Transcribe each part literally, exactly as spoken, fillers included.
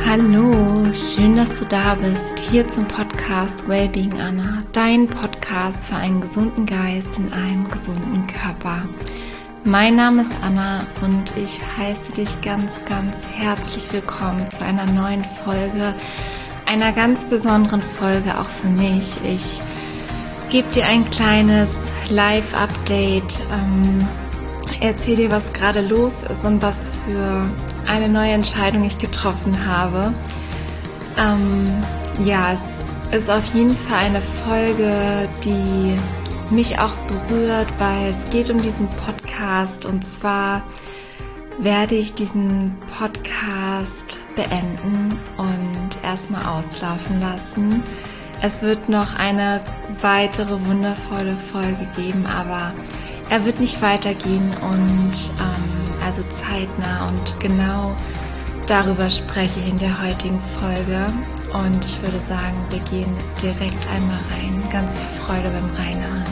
Hallo, schön, dass du da bist, hier zum Podcast Wellbeing Anna, dein Podcast für einen gesunden Geist in einem gesunden Körper. Mein Name ist Anna und ich heiße dich ganz, ganz herzlich willkommen zu einer neuen Folge, einer ganz besonderen Folge auch für mich. Ich gebe dir ein kleines Live-Update, ähm, erzähle dir, was gerade los ist und was für eine neue Entscheidung ich getroffen habe. Ähm, ja, es ist auf jeden Fall eine Folge, die mich auch berührt, weil es geht um diesen Podcast und zwar werde ich diesen Podcast beenden und erstmal auslaufen lassen. Es wird noch eine weitere wundervolle Folge geben, aber er wird nicht weitergehen und ähm, also zeitnah und genau darüber spreche ich in der heutigen Folge und ich würde sagen, wir gehen direkt einmal rein. Ganz viel Freude beim Reinhören.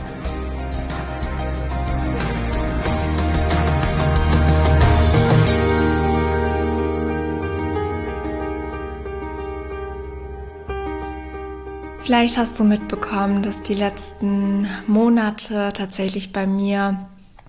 Vielleicht hast du mitbekommen, dass die letzten Monate tatsächlich bei mir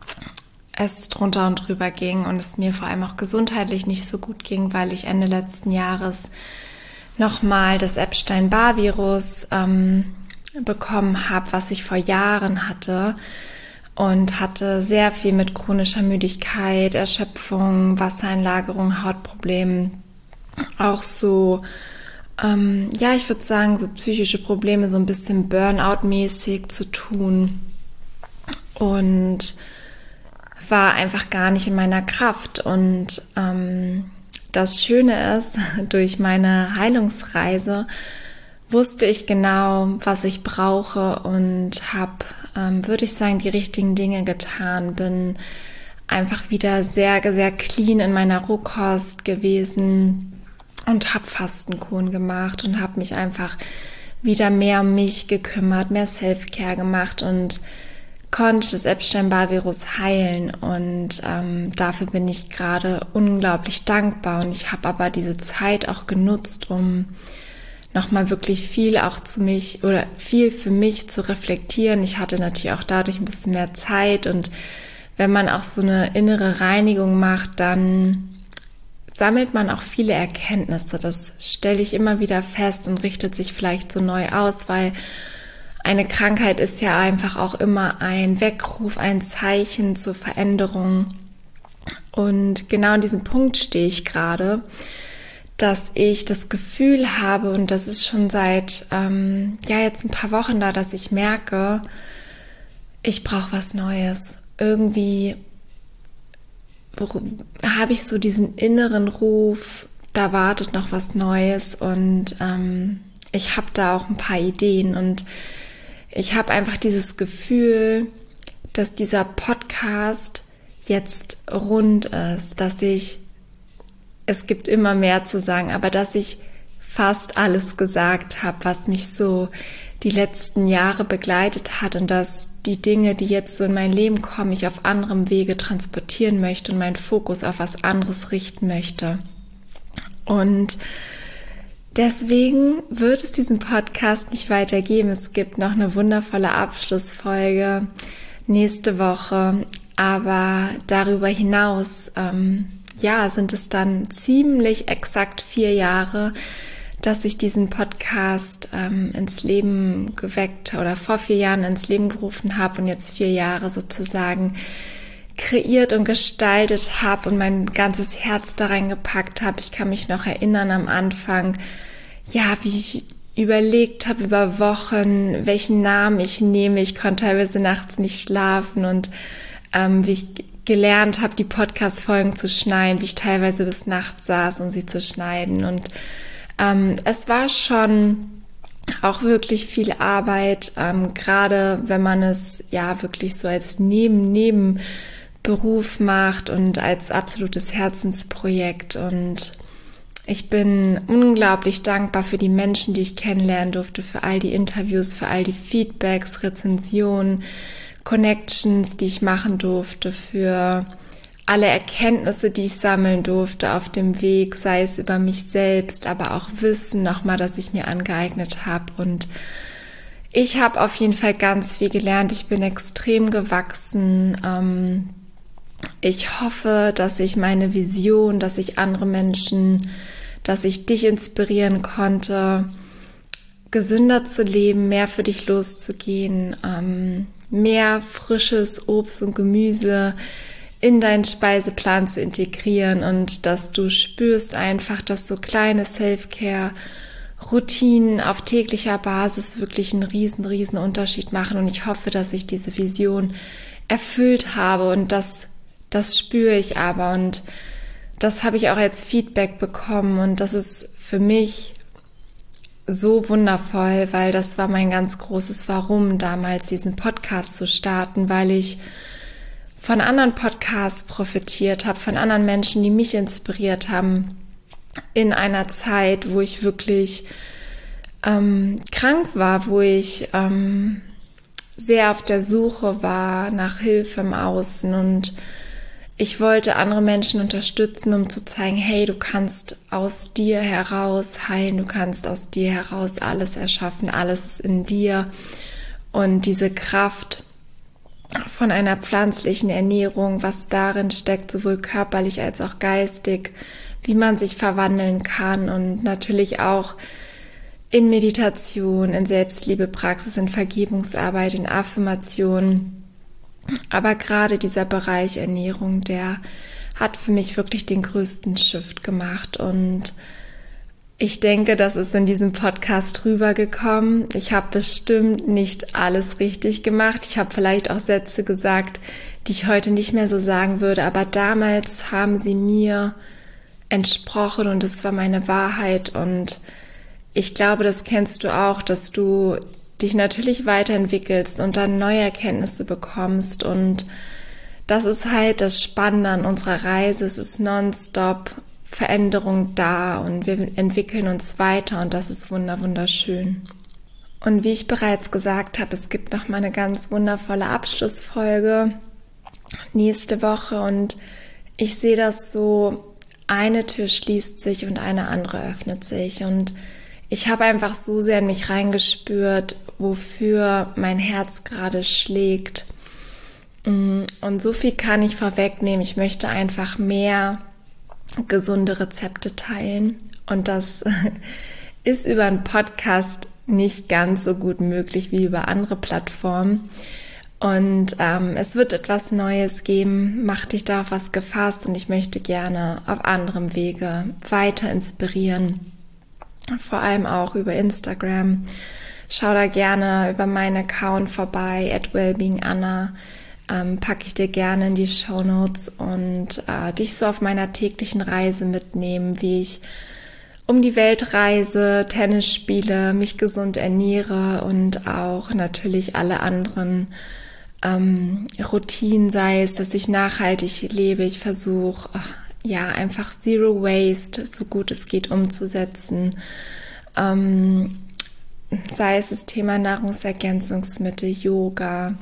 es drunter und drüber ging und es mir vor allem auch gesundheitlich nicht so gut ging, weil ich Ende letzten Jahres nochmal das Epstein-Barr-Virus ähm, bekommen habe, was ich vor Jahren hatte und hatte sehr viel mit chronischer Müdigkeit, Erschöpfung, Wassereinlagerung, Hautproblemen, auch so Ähm, ja, ich würde sagen, so psychische Probleme, so ein bisschen Burnout-mäßig zu tun und war einfach gar nicht in meiner Kraft. Und ähm, das Schöne ist, durch meine Heilungsreise wusste ich genau, was ich brauche und habe, ähm, würde ich sagen, die richtigen Dinge getan. Bin einfach wieder sehr, sehr clean in meiner Rohkost gewesen und habe Fastenkuren gemacht und habe mich einfach wieder mehr um mich gekümmert, mehr Self-Care gemacht und konnte das Epstein-Barr-Virus heilen und ähm, dafür bin ich gerade unglaublich dankbar und ich habe aber diese Zeit auch genutzt, um nochmal wirklich viel auch zu mich oder viel für mich zu reflektieren. Ich hatte natürlich auch dadurch ein bisschen mehr Zeit und wenn man auch so eine innere Reinigung macht, dann sammelt man auch viele Erkenntnisse. Das stelle ich immer wieder fest und richtet sich vielleicht so neu aus, weil eine Krankheit ist ja einfach auch immer ein Weckruf, ein Zeichen zur Veränderung. Und genau an diesem Punkt stehe ich gerade, dass ich das Gefühl habe, und das ist schon seit ähm, ja jetzt ein paar Wochen da, dass ich merke, ich brauche was Neues. Irgendwie habe ich so diesen inneren Ruf, da wartet noch was Neues und ähm, ich habe da auch ein paar Ideen und ich habe einfach dieses Gefühl, dass dieser Podcast jetzt rund ist, dass ich, es gibt immer mehr zu sagen, aber dass ich fast alles gesagt habe, was mich so die letzten Jahre begleitet hat und dass die Dinge, die jetzt so in mein Leben kommen, ich auf anderem Wege transportieren möchte und meinen Fokus auf was anderes richten möchte. Und deswegen wird es diesen Podcast nicht weitergeben. Es gibt noch eine wundervolle Abschlussfolge nächste Woche, aber darüber hinaus, ähm, ja, sind es dann ziemlich exakt vier Jahre, dass ich diesen Podcast ähm, ins Leben geweckt oder vor vier Jahren ins Leben gerufen habe und jetzt vier Jahre sozusagen kreiert und gestaltet habe und mein ganzes Herz da reingepackt habe. Ich kann mich noch erinnern am Anfang, ja, wie ich überlegt habe über Wochen, welchen Namen ich nehme. Ich konnte teilweise nachts nicht schlafen und ähm, wie ich gelernt habe, die Podcast-Folgen zu schneiden, wie ich teilweise bis nachts saß, um sie zu schneiden und Ähm, es war schon auch wirklich viel Arbeit, ähm, gerade wenn man es ja wirklich so als Neben-Neben-Beruf macht und als absolutes Herzensprojekt. Und ich bin unglaublich dankbar für die Menschen, die ich kennenlernen durfte, für all die Interviews, für all die Feedbacks, Rezensionen, Connections, die ich machen durfte, für alle Erkenntnisse, die ich sammeln durfte auf dem Weg, sei es über mich selbst, aber auch Wissen nochmal, das ich mir angeeignet habe. Und ich habe auf jeden Fall ganz viel gelernt. Ich bin extrem gewachsen. Ähm, ich hoffe, dass ich meine Vision, dass ich andere Menschen, dass ich dich inspirieren konnte, gesünder zu leben, mehr für dich loszugehen, ähm, mehr frisches Obst und Gemüse in deinen Speiseplan zu integrieren und dass du spürst einfach, dass so kleine Self-Care-Routinen auf täglicher Basis wirklich einen riesen, riesen Unterschied machen. Und ich hoffe, dass ich diese Vision erfüllt habe und das, das spüre ich aber und das habe ich auch als Feedback bekommen und das ist für mich so wundervoll, weil das war mein ganz großes Warum, damals diesen Podcast zu starten, weil ich von anderen Podcasts profitiert habe, von anderen Menschen, die mich inspiriert haben, in einer Zeit, wo ich wirklich ähm, krank war, wo ich ähm, sehr auf der Suche war nach Hilfe im Außen und ich wollte andere Menschen unterstützen, um zu zeigen, hey, du kannst aus dir heraus heilen, du kannst aus dir heraus alles erschaffen, alles ist in dir und diese Kraft von einer pflanzlichen Ernährung, was darin steckt, sowohl körperlich als auch geistig, wie man sich verwandeln kann und natürlich auch in Meditation, in Selbstliebepraxis, in Vergebungsarbeit, in Affirmation. Aber gerade dieser Bereich Ernährung, der hat für mich wirklich den größten Shift gemacht und ich denke, das ist in diesem Podcast rübergekommen. Ich habe bestimmt nicht alles richtig gemacht. Ich habe vielleicht auch Sätze gesagt, die ich heute nicht mehr so sagen würde. Aber damals haben sie mir entsprochen und es war meine Wahrheit. Und ich glaube, das kennst du auch, dass du dich natürlich weiterentwickelst und dann neue Erkenntnisse bekommst. Und das ist halt das Spannende an unserer Reise. Es ist nonstop Veränderung da und wir entwickeln uns weiter und das ist wunder wunderschön. Und wie ich bereits gesagt habe, es gibt noch mal eine ganz wundervolle Abschlussfolge nächste Woche und ich sehe das so, eine Tür schließt sich und eine andere öffnet sich und ich habe einfach so sehr in mich reingespürt, wofür mein Herz gerade schlägt und so viel kann ich vorwegnehmen. Ich möchte einfach mehr gesunde Rezepte teilen und das ist über einen Podcast nicht ganz so gut möglich wie über andere Plattformen und ähm, es wird etwas Neues geben, mach dich da auf was gefasst und ich möchte gerne auf anderem Wege weiter inspirieren, vor allem auch über Instagram. Schau da gerne über meinen Account vorbei, at wellbeinganna. Ähm, packe ich dir gerne in die Shownotes und äh, dich so auf meiner täglichen Reise mitnehmen, wie ich um die Welt reise, Tennis spiele, mich gesund ernähre und auch natürlich alle anderen ähm, Routinen, sei es, dass ich nachhaltig lebe. Ich versuche, ja, einfach Zero Waste, so gut es geht, umzusetzen. Ähm, sei es das Thema Nahrungsergänzungsmittel, Yoga,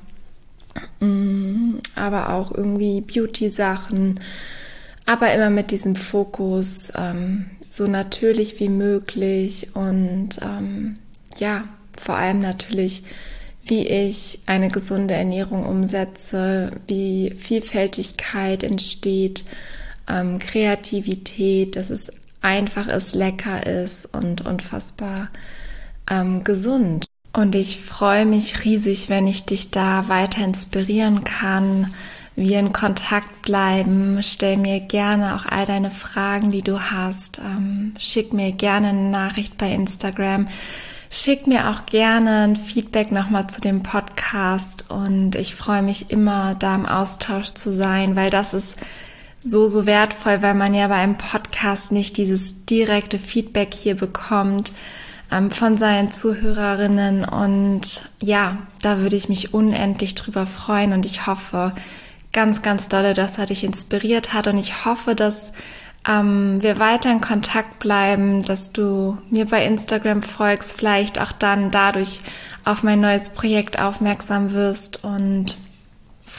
aber auch irgendwie Beauty-Sachen, aber immer mit diesem Fokus, ähm, so natürlich wie möglich und ähm, ja, vor allem natürlich, wie ich eine gesunde Ernährung umsetze, wie Vielfältigkeit entsteht, ähm, Kreativität, dass es einfach ist, lecker ist und unfassbar ähm, gesund. Und ich freue mich riesig, wenn ich dich da weiter inspirieren kann, wir in Kontakt bleiben. Stell mir gerne auch all deine Fragen, die du hast. Ähm, schick mir gerne eine Nachricht bei Instagram. Schick mir auch gerne ein Feedback nochmal zu dem Podcast. Und ich freue mich immer, da im Austausch zu sein, weil das ist so, so wertvoll, weil man ja bei einem Podcast nicht dieses direkte Feedback hier bekommt von seinen Zuhörerinnen und ja, da würde ich mich unendlich drüber freuen und ich hoffe ganz, ganz dolle, dass er dich inspiriert hat und ich hoffe, dass ähm, wir weiter in Kontakt bleiben, dass du mir bei Instagram folgst, vielleicht auch dann dadurch auf mein neues Projekt aufmerksam wirst und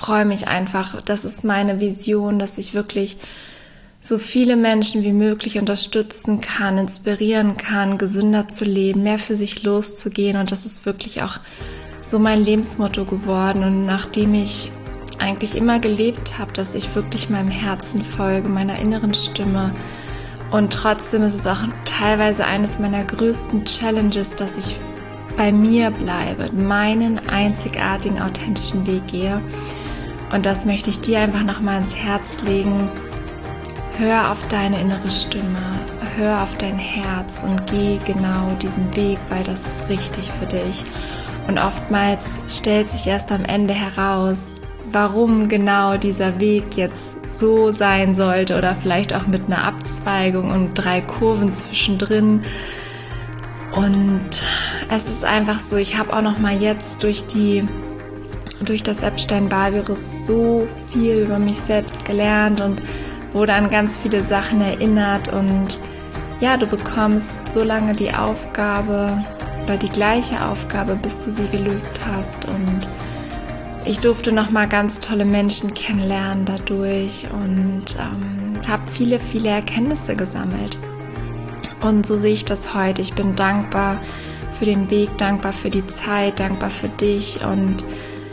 freue mich einfach. Das ist meine Vision, dass ich wirklich so viele Menschen wie möglich unterstützen kann, inspirieren kann, gesünder zu leben, mehr für sich loszugehen. Und das ist wirklich auch so mein Lebensmotto geworden. Und nachdem ich eigentlich immer gelebt habe, dass ich wirklich meinem Herzen folge, meiner inneren Stimme. Und trotzdem ist es auch teilweise eines meiner größten Challenges, dass ich bei mir bleibe, meinen einzigartigen, authentischen Weg gehe. Und das möchte ich dir einfach nochmal ins Herz legen. Hör auf deine innere Stimme, hör auf dein Herz und geh genau diesen Weg, weil das ist richtig für dich. Und oftmals stellt sich erst am Ende heraus, warum genau dieser Weg jetzt so sein sollte oder vielleicht auch mit einer Abzweigung und drei Kurven zwischendrin. Und es ist einfach so, ich habe auch noch mal jetzt durch die durch das Epstein-Barr-Virus so viel über mich selbst gelernt und wurde an ganz viele Sachen erinnert. Und ja, du bekommst so lange die Aufgabe oder die gleiche Aufgabe, bis du sie gelöst hast. Und ich durfte noch mal ganz tolle Menschen kennenlernen dadurch und ähm, habe viele, viele Erkenntnisse gesammelt. Und so sehe ich das heute. Ich bin dankbar für den Weg, dankbar für die Zeit, dankbar für dich und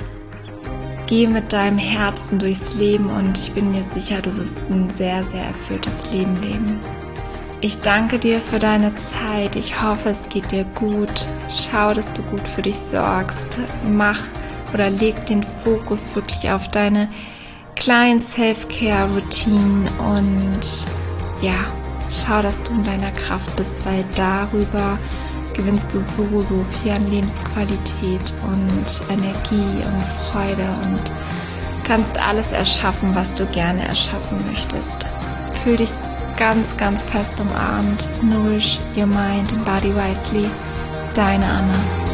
geh mit deinem Herzen durchs Leben und ich bin mir sicher, du wirst ein sehr, sehr erfülltes Leben leben. Ich danke dir für deine Zeit. Ich hoffe, es geht dir gut. Schau, dass du gut für dich sorgst. Mach oder leg den Fokus wirklich auf deine kleinen Self-Care-Routinen und ja, schau, dass du in deiner Kraft bist, weil darüber gewinnst du so, so viel an Lebensqualität und Energie und Freude und kannst alles erschaffen, was du gerne erschaffen möchtest. Fühl dich ganz, ganz fest umarmt. Nourish your mind and body wisely. Deine Anna.